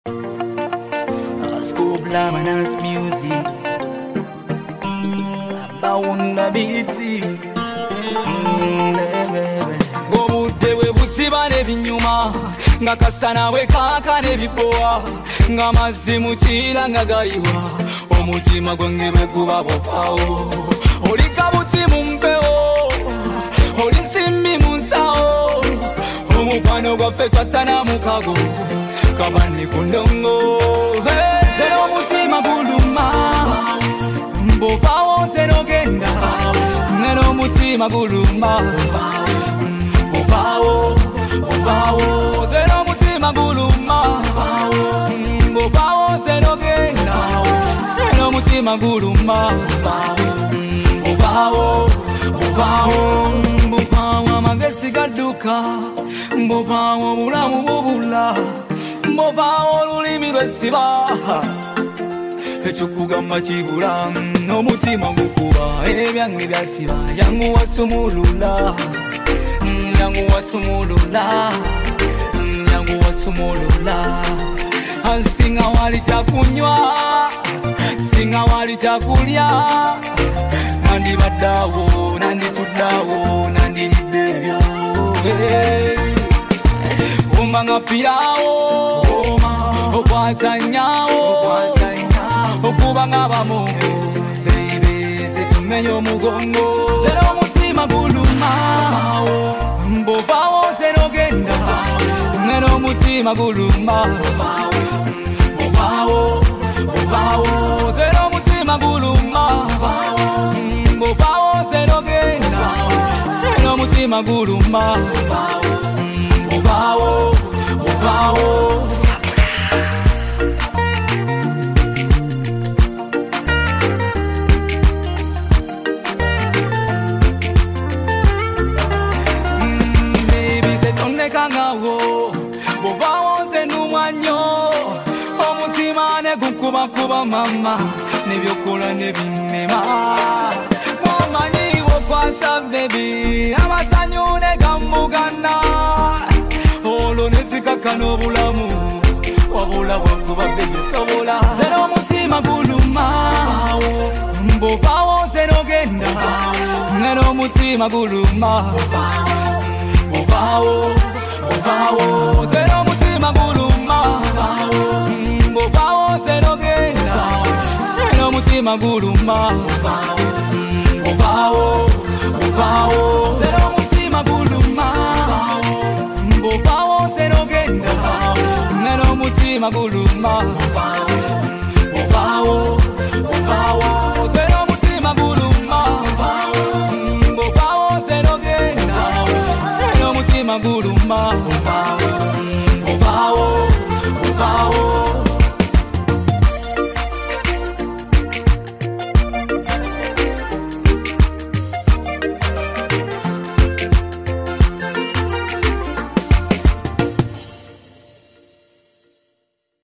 School Blamanas music. Bound the beaty. Gobude we busiba nebinyuma nga kasana we kaka nebipoa nga mazimu chira nga gaiwa omutima gwange bwe kuba bopawo olika buti mumpeo olisimbi munsao omukwano gwaffe twatana mukago kabani kundongo zero mutima guluma mbopawo zero genda zero mutima guluma Ovawo, ovawo, zero mutima guluma Ovawo, zero genda Zero mutima guluma Ovawo, ovawo Mbovawo amagesi gaduka Mbovawo bulamu bubula Mbovawo lulimi lwesiba Echukugamba chibula Omutima gukuba Ebyange byasiba Yangu wasumulula Yangu wasumulula Yangu wasumulula Singa wali chakunywa Singa wali chakulya Nandi badawo Nandi tudawo Nandi libeyo Umanga pirawo Okwatanyawo Okubanga bamungu Baby setumenyo mugongo Zero mutima guluma Mbovawo zero genda Nero mutima guluma Mbovawo, mbovawo Zero mutima guluma Mbovawo zero genda Nero mutima guluma Mbovawo, mbovawo Kangawo bobawo zenumwanyo omutima ne gukuba kuba mama nebyokola nebimema mwamanyi wokwata baby amasanyu ne gambugana olo nezikakana obulamu wabula wakuba baby sobola zero mutima guluma mbovawo zero genda nero mutima guluma Ovawo, ovawo, zero mutima guluma Ovawo, zero genda Zero mutima guluma Ovawo, ovawo, zero mutima guluma Ovawo, zero genda Zero mutima guluma Ovawo, ovawo